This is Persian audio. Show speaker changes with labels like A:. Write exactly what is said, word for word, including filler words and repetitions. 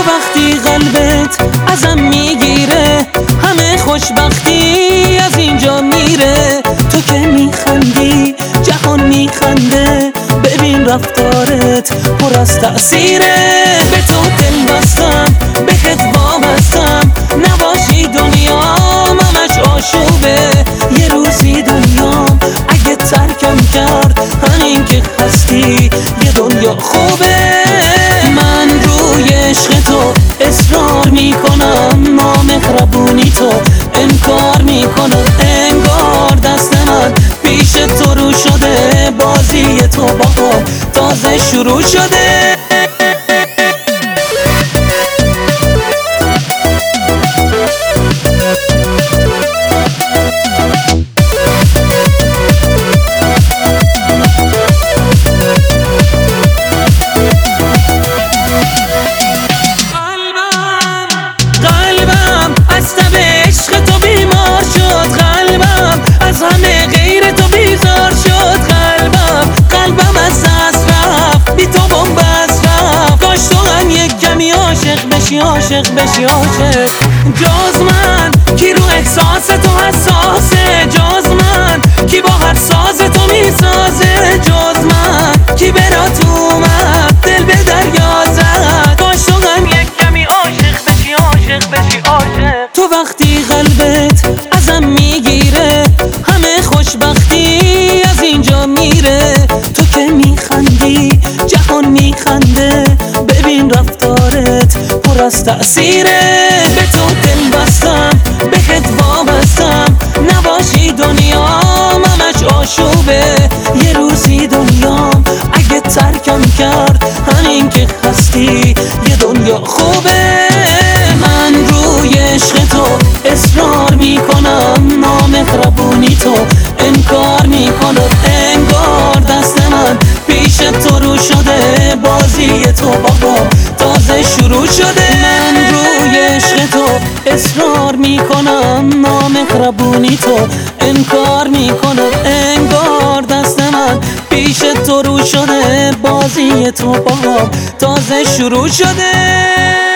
A: وقتی قلبت ازم میگیره همه خوشبختی از اینجا میره. تو که میخندی جهان میخنده، ببین رفتارت پر از تأثیره. به تو دل بستم بهت وابستم، نباشی دنیام همش آشوبه. یه روزی دنیام اگه ترکم کرد همین که هستی یه دنیا خوبه. من روی عشق تو اصرار میکنم، نامهربونی تو انکار میکنم. انگار دست من پیش تو رو شده، بازی تو با تازه شروع شده. بشی عاشق بشی عاشق جز من کی رو احساس تو حساسه، جز من کی با هر ساز تو میسازه، جز من کی برات اومد دل به دریا زد. باش تو هم یک کمی عاشق بشی عاشق بشی عاشق. تو وقتی قلبت ازم میگیره همه خوشبختی از اینجا میره. تو که میخندی جهان میخنده، ببین رفتارت پر از تأثیره. به تو دل بستم بهت وابستم، نباشی دنیام همش آشوبه. یه روزی دنیام اگه ترکم کرد همین که هستی یه دنیا خوبه. من روی عشق تو اصرار میکنم، نامهربونی تو انکار میکنم. انگار دست من پیش تو رو شده، بازی تو بابا تازه شروع شده. من روی عشق تو اصرار میکنم، نامهربونی تو انکار میکنم. انگار دست من پیش تو رو شده، بازی تو بابا تازه شروع شده.